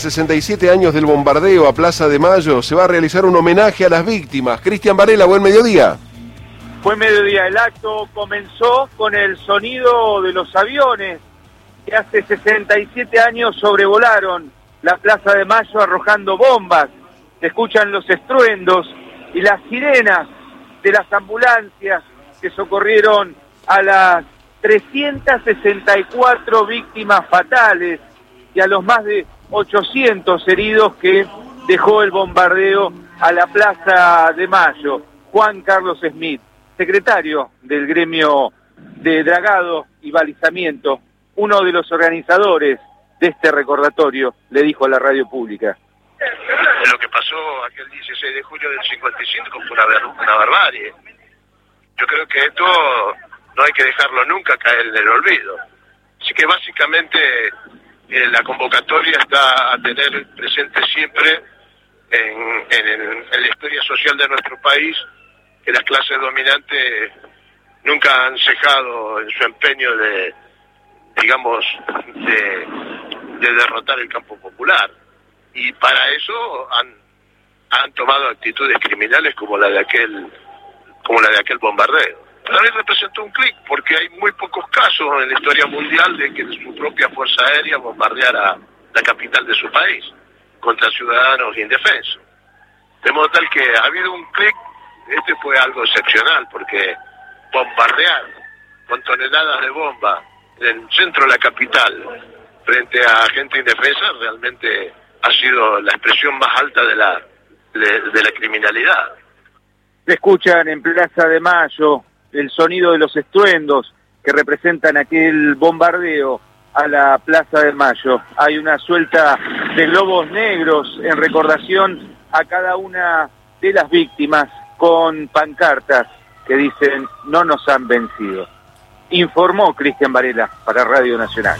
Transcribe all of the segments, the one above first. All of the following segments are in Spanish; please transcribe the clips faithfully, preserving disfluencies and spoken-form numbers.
sesenta y siete años del bombardeo a Plaza de Mayo, se va a realizar un homenaje a las víctimas. Cristian Varela, buen mediodía. Buen mediodía. El acto comenzó con el sonido de los aviones que hace sesenta y siete años sobrevolaron la Plaza de Mayo arrojando bombas. Se escuchan los estruendos y las sirenas de las ambulancias que socorrieron a las trescientas sesenta y cuatro víctimas fatales y a los más de ochocientos heridos que dejó el bombardeo a la Plaza de Mayo. Juan Carlos Smith, secretario del gremio de dragado y balizamiento, uno de los organizadores de este recordatorio, le dijo a la radio pública. Lo que pasó aquel dieciséis de julio del cincuenta y cinco fue una, una barbarie. Yo creo que esto no hay que dejarlo nunca caer en el olvido. Así que básicamente eh, la convocatoria está a tener presente siempre en, en, el, en la historia social de nuestro país que las clases dominantes nunca han cejado en su empeño de, digamos, de, de derrotar el campo popular. Y para eso han, han tomado actitudes criminales como la de aquel, como la de aquel bombardeo. También representó un clic, porque hay muy pocos casos en la historia mundial de que su propia fuerza aérea bombardeara la capital de su país contra ciudadanos indefensos. De modo tal que ha habido un clic. Este fue algo excepcional, porque bombardear con toneladas de bomba en el centro de la capital frente a gente indefensa realmente ha sido la expresión más alta de la de, de la criminalidad. Se escuchan en Plaza de Mayo el sonido de los estruendos que representan aquel bombardeo a la Plaza de Mayo. Hay una suelta de globos negros en recordación a cada una de las víctimas, con pancartas que dicen no nos han vencido. Informó Cristian Varela para Radio Nacional.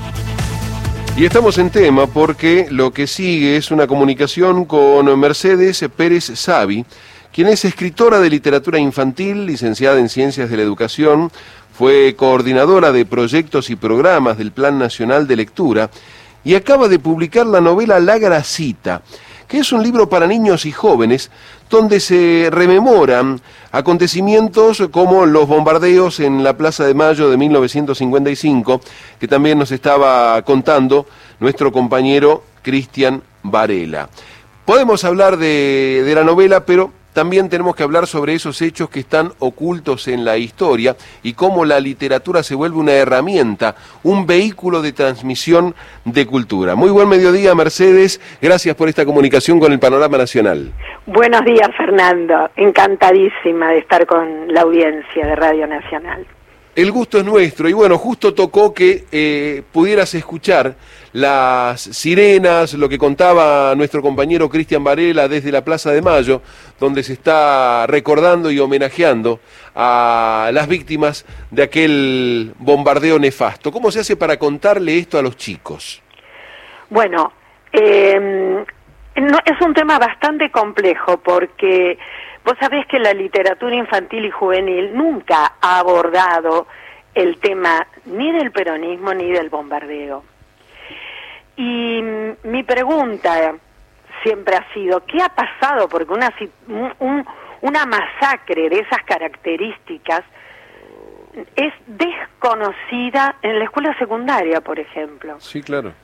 Y estamos en tema porque lo que sigue es una comunicación con Mercedes Pérez Savi, quien es escritora de literatura infantil, licenciada en Ciencias de la Educación, fue coordinadora de proyectos y programas del Plan Nacional de Lectura y acaba de publicar la novela La Grasita, que es un libro para niños y jóvenes donde se rememoran acontecimientos como los bombardeos en la Plaza de Mayo de mil novecientos cincuenta y cinco, que también nos estaba contando nuestro compañero Cristian Varela. Podemos hablar de, de la novela, pero también tenemos que hablar sobre esos hechos que están ocultos en la historia y cómo la literatura se vuelve una herramienta, un vehículo de transmisión de cultura. Muy buen mediodía, Mercedes. Gracias por esta comunicación con el Panorama Nacional. Buenos días, Fernando. Encantadísima de estar con la audiencia de Radio Nacional. El gusto es nuestro y bueno, justo tocó que eh, pudieras escuchar las sirenas, lo que contaba nuestro compañero Cristian Varela desde la Plaza de Mayo, donde se está recordando y homenajeando a las víctimas de aquel bombardeo nefasto. ¿Cómo se hace para contarle esto a los chicos? Bueno, eh, no, es un tema bastante complejo porque vos sabés que la literatura infantil y juvenil nunca ha abordado el tema ni del peronismo ni del bombardeo. Y mi pregunta siempre ha sido, ¿qué ha pasado? Porque una, un, una masacre de esas características es desconocida en la escuela secundaria, por ejemplo. Sí, claro.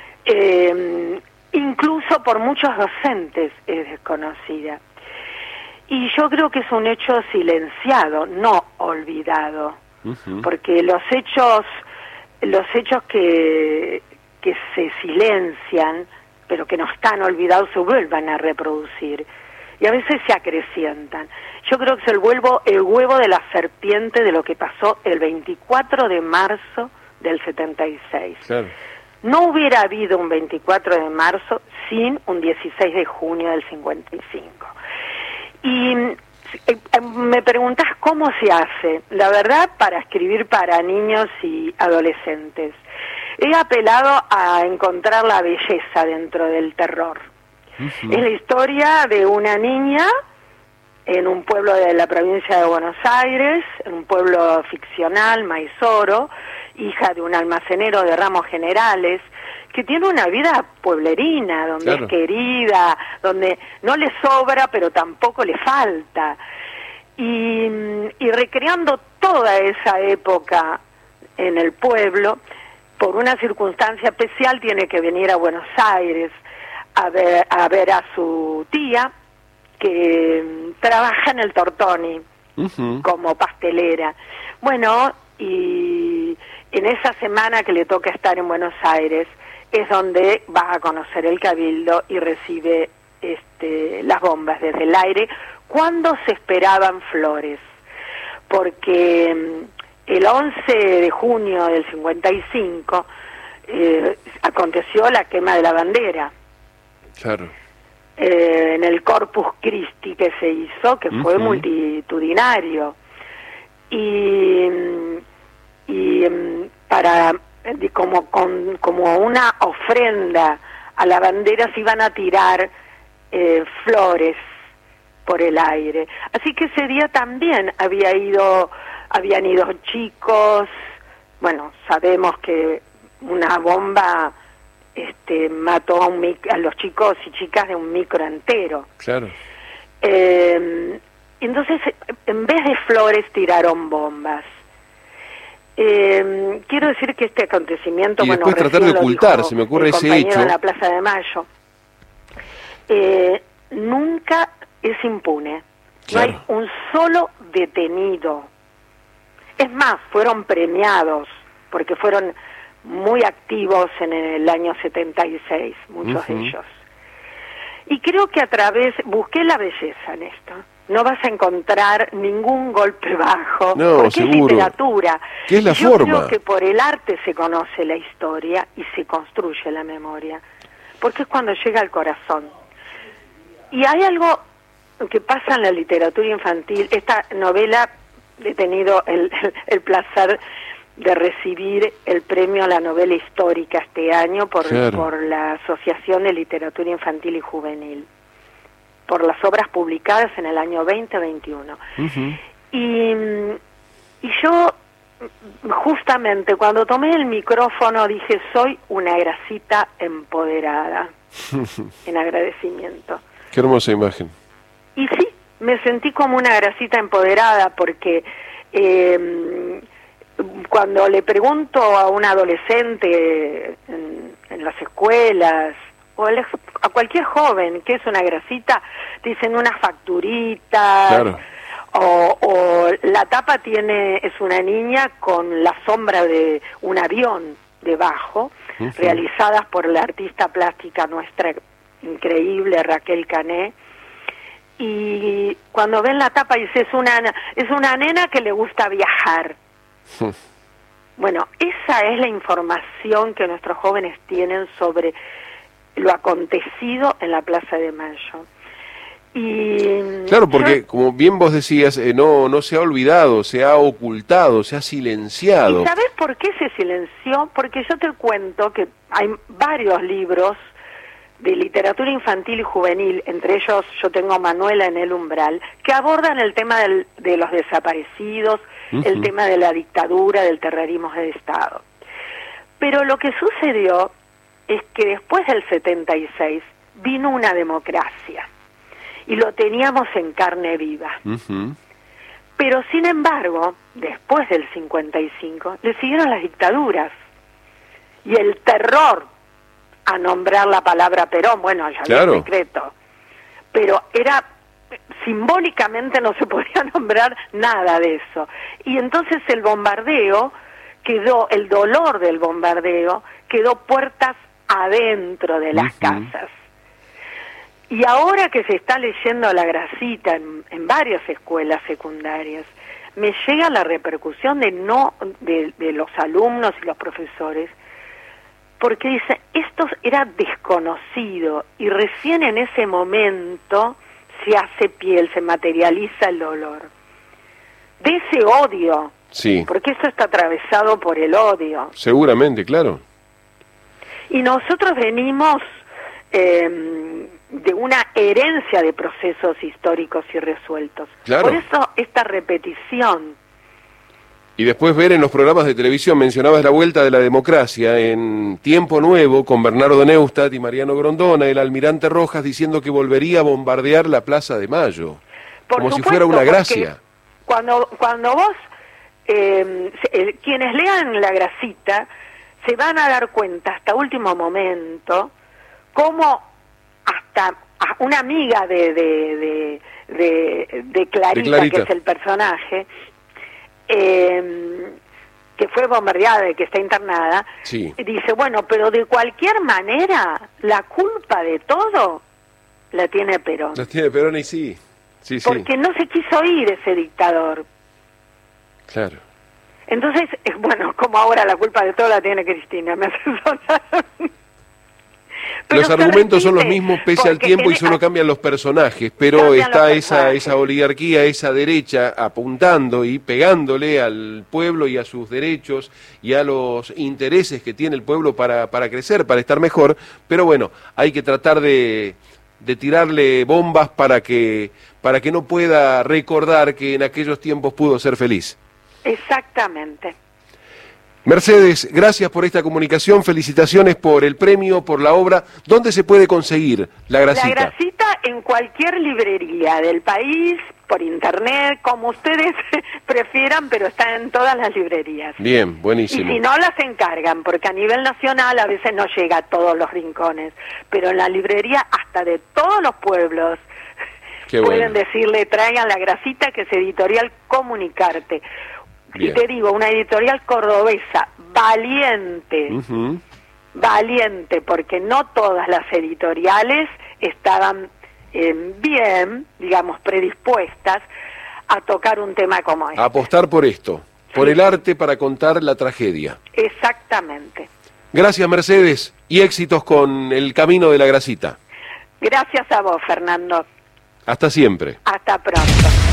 Eh, incluso por muchos docentes es desconocida. Y yo creo que es un hecho silenciado, no olvidado, uh-huh. Porque los hechos, los hechos que, que se silencian, pero que no están olvidados, se vuelvan a reproducir y a veces se acrecientan. Yo creo que es el huevo, el huevo de la serpiente de lo que pasó el veinticuatro de marzo del setenta y seis. Claro. No hubiera habido un veinticuatro de marzo sin un dieciséis de junio del cincuenta y cinco. Y eh, me preguntás cómo se hace. La verdad, para escribir para niños y adolescentes, he apelado a encontrar la belleza dentro del terror. Uh-huh. Es la historia de una niña en un pueblo de la provincia de Buenos Aires, en un pueblo ficcional, Maizoro, hija de un almacenero de ramos generales, que tiene una vida pueblerina, donde claro. es querida, donde no le sobra, pero tampoco le falta. Y, y recreando toda esa época en el pueblo, por una circunstancia especial tiene que venir a Buenos Aires a ver a, ver a su tía, que trabaja en el Tortoni uh-huh. como pastelera. Bueno, y en esa semana que le toca estar en Buenos Aires es donde va a conocer el Cabildo y recibe este, las bombas desde el aire, cuando se esperaban flores, porque el once de junio del cincuenta y cinco eh, aconteció la quema de la bandera. Claro. Eh, en el Corpus Christi que se hizo, que fue uh-huh. multitudinario. Y, y para como, con, como una ofrenda a la bandera se iban a tirar eh, flores por el aire. Así que ese día también había ido, habían ido chicos, bueno, sabemos que una bomba este, mató a, un mic- a los chicos y chicas de un micro entero. Claro. Eh, entonces, en vez de flores, tiraron bombas. Eh, quiero decir que este acontecimiento... Y bueno, después tratar de ocultar, se me ocurre ese hecho. En la Plaza de Mayo. Eh, nunca es impune. Claro. No hay un solo detenido. Es más, fueron premiados, porque fueron muy activos en el año setenta y seis, muchos uh-huh. de ellos. Y creo que a través, busqué la belleza en esto. No vas a encontrar ningún golpe bajo, no, porque seguro. es literatura. ¿Qué es la Yo forma? creo que por el arte se conoce la historia y se construye la memoria, porque es cuando llega al corazón. Y hay algo que pasa en la literatura infantil. Esta novela, he tenido el, el, el placer de recibir el premio a la novela histórica este año por, claro. por la Asociación de Literatura Infantil y Juvenil, por las obras publicadas en el año veinte veintiuno. Uh-huh. Y, y yo, justamente, cuando tomé el micrófono, dije, soy una grasita empoderada, en agradecimiento. Qué hermosa imagen. Y sí, me sentí como una grasita empoderada, porque eh, cuando le pregunto a un adolescente en, en las escuelas, o a cualquier joven, ¿qué es una grasita? Dicen unas facturitas, claro. o, o la tapa tiene es una niña con la sombra de un avión debajo, uh-huh. realizadas por la artista plástica nuestra increíble Raquel Cané. Y cuando ven la tapa dice, es una, es una nena que le gusta viajar. Uh-huh. Bueno, esa es la información que nuestros jóvenes tienen sobre lo acontecido en la Plaza de Mayo. Y claro, porque yo, como bien vos decías, eh, no no se ha olvidado, se ha ocultado, se ha silenciado. ¿Y sabés por qué se silenció? Porque yo te cuento que hay varios libros de literatura infantil y juvenil, entre ellos yo tengo Manuela en el umbral, que abordan el tema del, de los desaparecidos, uh-huh. el tema de la dictadura, del terrorismo de Estado. Pero lo que sucedió es que después del setenta y seis vino una democracia y lo teníamos en carne viva. Uh-huh. Pero sin embargo, después del cincuenta y cinco, le siguieron las dictaduras y el terror a nombrar la palabra Perón. Bueno, ya había claro. decreto, pero era simbólicamente no se podía nombrar nada de eso. Y entonces el bombardeo quedó, el dolor del bombardeo quedó puertas adentro de las uh-huh. casas. Y ahora que se está leyendo La Grasita en, en varias escuelas secundarias, me llega la repercusión de no de, de los alumnos y los profesores, porque dicen, esto era desconocido y recién en ese momento se hace piel, se materializa el dolor. De ese odio, sí. porque eso está atravesado por el odio. Seguramente, claro. Y nosotros venimos eh, de una herencia de procesos históricos irresueltos. Claro. Por eso esta repetición Y después ver en los programas de televisión, mencionabas la vuelta de la democracia, en Tiempo Nuevo, con Bernardo Neustadt y Mariano Grondona, el almirante Rojas diciendo que volvería a bombardear la Plaza de Mayo, Por como supuesto, si fuera una gracia. Cuando, cuando vos, eh, eh, quienes lean La Grasita, se van a dar cuenta hasta último momento, cómo hasta una amiga de, de, de, de, de, Clarita, de Clarita, que es el personaje, Eh, que fue bombardeada y que está internada, sí. dice, bueno, pero de cualquier manera, la culpa de todo la tiene Perón. La tiene Perón y sí. sí, sí. Porque no se quiso ir ese dictador. Claro. Entonces, bueno, como ahora la culpa de todo la tiene Cristina, me hace sonar. Pero los argumentos son los mismos pese al tiempo y solo cambian los personajes, pero está esa esa oligarquía, esa derecha apuntando y pegándole al pueblo y a sus derechos y a los intereses que tiene el pueblo para, para crecer, para estar mejor, pero bueno, hay que tratar de, de tirarle bombas para que, para que no pueda recordar que en aquellos tiempos pudo ser feliz. Exactamente. Mercedes, gracias por esta comunicación, felicitaciones por el premio, por la obra. ¿Dónde se puede conseguir La Grasita? La Grasita en cualquier librería del país, por internet, como ustedes prefieran, pero está en todas las librerías. Bien, buenísimo. Y si no, las encargan, porque a nivel nacional a veces no llega a todos los rincones, pero en la librería hasta de todos los pueblos Qué pueden bueno. decirle, traigan La Grasita, que es Editorial Comunicarte. Bien. Y te digo, una editorial cordobesa, valiente, uh-huh. valiente, porque no todas las editoriales estaban eh, bien, digamos, predispuestas a tocar un tema como este. A apostar por esto, por sí. el arte para contar la tragedia. Exactamente. Gracias, Mercedes, y éxitos con el camino de La Grasita. Gracias a vos, Fernando. Hasta siempre. Hasta pronto.